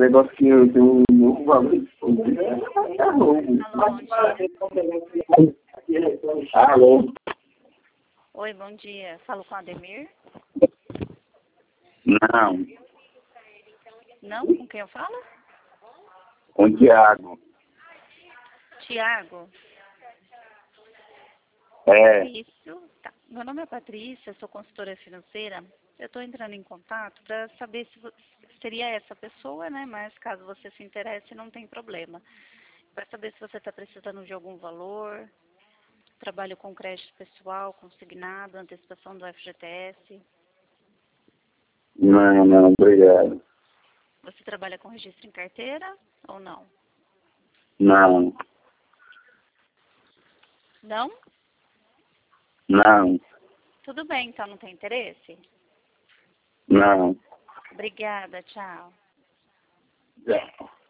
negócio que eu tenho um novo valor é roubo. Alô? Oi, bom dia. Falo com a Ademir? Não, Não? Com quem eu falo? com o Thiago. Tiago? É, Isso. Tá. Meu nome é Patrícia, sou consultora financeira. Eu estou entrando em contato para saber se seria essa pessoa, né? Mas caso você se interesse, não tem problema. Para saber se você está precisando de algum valor, trabalho com crédito pessoal, consignado, antecipação do FGTS. não, obrigado. Você trabalha com registro em carteira ou não? Não, Não? não, Tudo bem, então não tem interesse? não. Obrigada, tchau. Já.